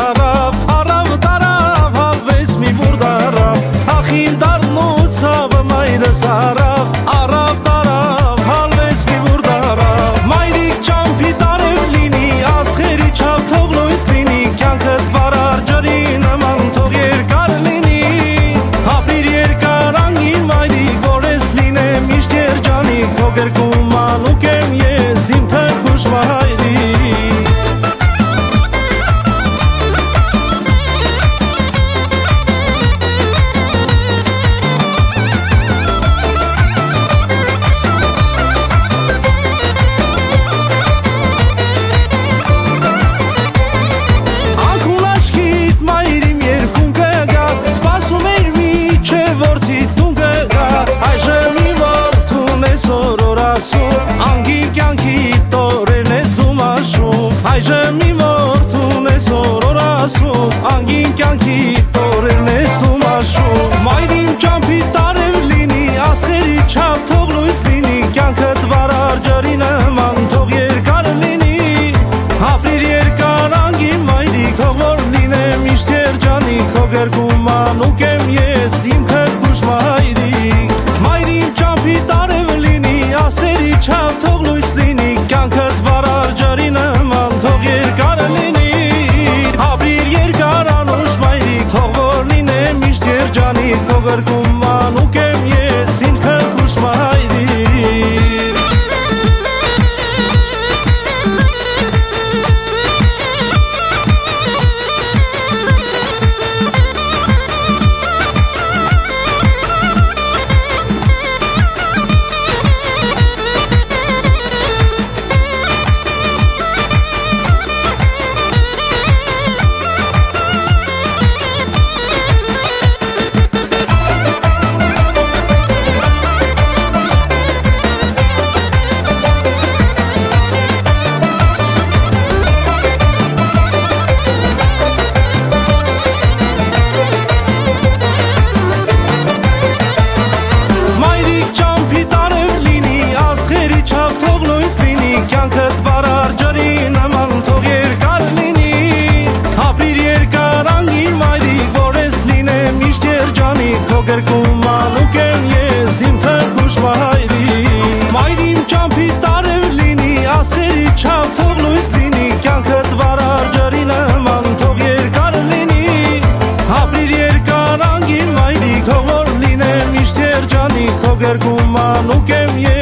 տարավ, առավ տարավ, հավես մի վուրդարավ, ախիմ դարնուց հավը մայրս առավ, առավ տարավ, հավես մի վուրդարավ, մայրիկ ճամպի տարև լինի, ասխերի չավ թող լույս լինի, կյանքըտ վարար ջրի նման թող երկար լինի, ապիր երկար անգին մայրիկ, որ ես լինեմ միշտ երջանիկ, քո գրկում անուկ եմ ես, իմ փրկուշ մայրիկ. Անգիր կյանքի տորեն ես դու մաշում, այժմ մի որդուն ես օրոր ասում, անգիր կյանքի տորեն ես դու մաշում, մայրիմ ճամպի տարև լինի, ասխերի չավ թող լույս լինի, կյանքըտ վարար ջրի նման թող երկար լինի, ապրիր երկար անգիր մայրիկ, թող որ լինեմ միշտ երջանիկ, քո գրկում անուկ եմ ես, իմ քրկուշ մայրիկ, մայրիմ ճամպի տարև լինի, ասերի չավ թող լույս լինի, կյանքըտ վարար ջրի նման թող երկար լինի, ապրիր երկար անուշ մայրիկ, թող որ լինեմ միշտ երջանիկ, քո գրկում անուկ եմ ես, իմ քրկուշ մայրիկ. Կյանքըտ վարար ջրի նման թող երկար լինի, ապրիր երկար անգիր մայրիկ, որ ես լինեմ միշտ երջանիկ, քո գրկում անուկ եմ ես, իմ փրկուշ մայրիկ, մայրիմ ճամպի տարև լինի, ասխերի չավ թող լույս լինի, կյանքըտ վարար ջրի նման թող երկար լինի, ապրիր երկար անգիր մայրիկ, թող որ լինեմ միշտ երջանիկ, քո գրկում անուկ եմ ես.